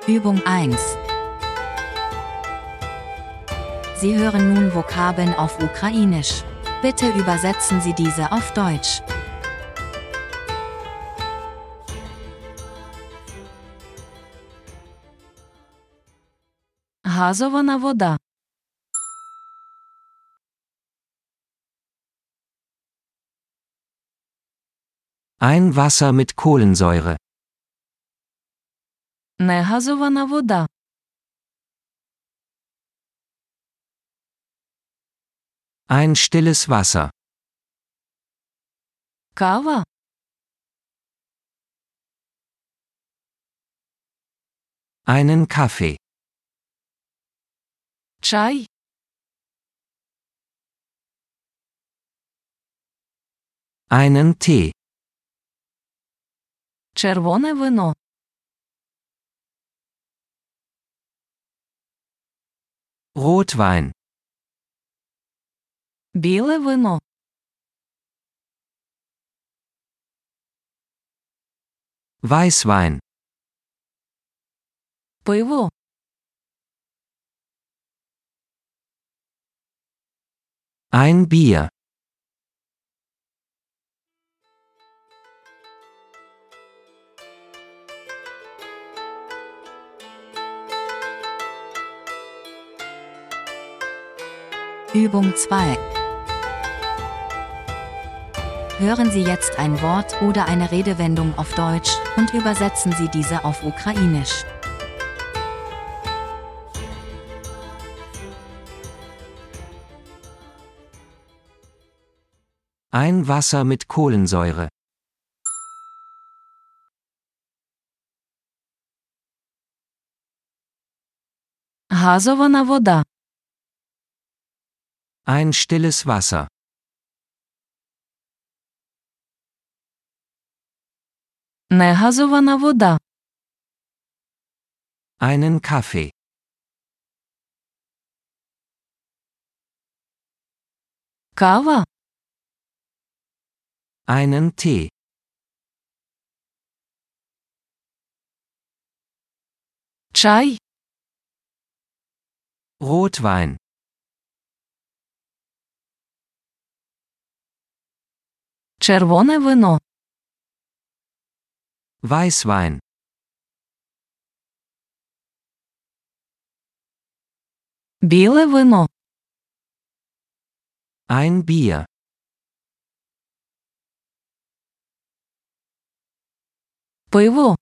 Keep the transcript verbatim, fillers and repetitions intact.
Übung eins. Sie hören nun Vokabeln auf Ukrainisch. Bitte übersetzen Sie diese auf Deutsch. Газована вода. Ein Wasser mit Kohlensäure. Негазована вода. Ein stilles Wasser. Кава. Einen Kaffee. Чай. Einen Tee. Червоне вино. Rotwein. Біле вино. Weißwein. Пиво. Ein Bier. Übung zwei. Hören Sie jetzt ein Wort oder eine Redewendung auf Deutsch und übersetzen Sie diese auf Ukrainisch. Ein Wasser mit Kohlensäure. Газована вода. Ein stilles Wasser. Негазована вода. Einen Kaffee. Кава. Einen Tee. Чай. Rotwein. Червоне вино. Weißwein. Біле вино. Ein Bier. Пиво.